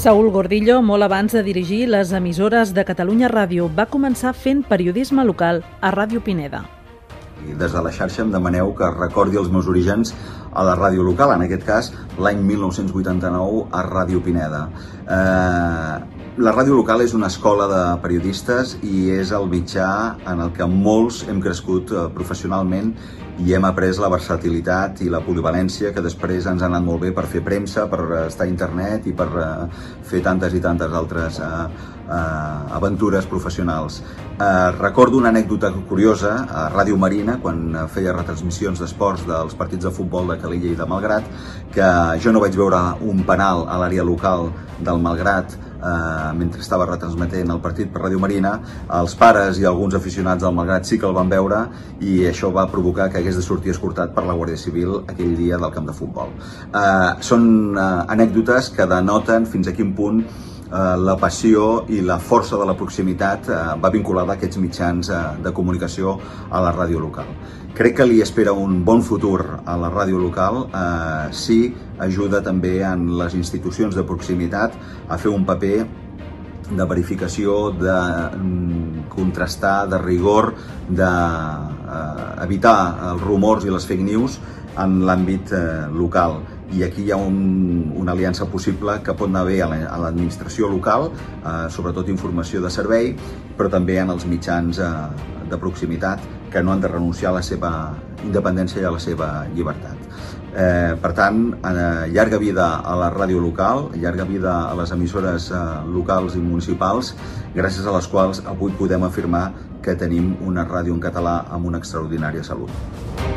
Saúl Gordillo, molt abans de dirigir les emissores de Catalunya Ràdio, va començar fent periodisme local a Ràdio Pineda. I des de la xarxa em demaneu que recordi els meus orígens a la ràdio local, en aquest cas l'any 1989 a Ràdio Pineda. La ràdio local és una escola de periodistes i és el mitjà en el que molts hem crescut professionalment i hem après la versatilitat i la polivalència que després ens ha anat molt bé per fer premsa, per estar a internet i per fer tantes i tantes altres aventures professionals. Recordo una anècdota curiosa a Ràdio Marina, quan feia retransmissions d'esports dels partits de futbol de Calella i de Malgrat, que jo no vaig veure un penal a l'àrea local del Malgrat mentre estava retransmetent el partit per Ràdio Marina. Els pares i alguns aficionats del Malgrat sí que el van veure i això va provocar que hagués de sortir escortat per la Guàrdia Civil aquell dia del camp de futbol. Són anècdotes que denoten fins a quin punt la passió i la força de la proximitat va vinculada a aquests mitjans de comunicació a la ràdio local. Crec que li espera un bon futur a la ràdio local si ajuda també en les institucions de proximitat a fer un paper de verificació, de contrastar, de rigor, d'evitar els rumors i les fake news en l'àmbit local. I aquí hi ha una aliança possible que pot anar bé a l'administració local, sobretot informació de servei, però també en els mitjans de proximitat que no han de renunciar a la seva independència i a la seva llibertat. Per tant, llarga vida a la ràdio local, llarga vida a les emissores locals i municipals, gràcies a les quals avui podem afirmar que tenim una ràdio en català amb una extraordinària salut.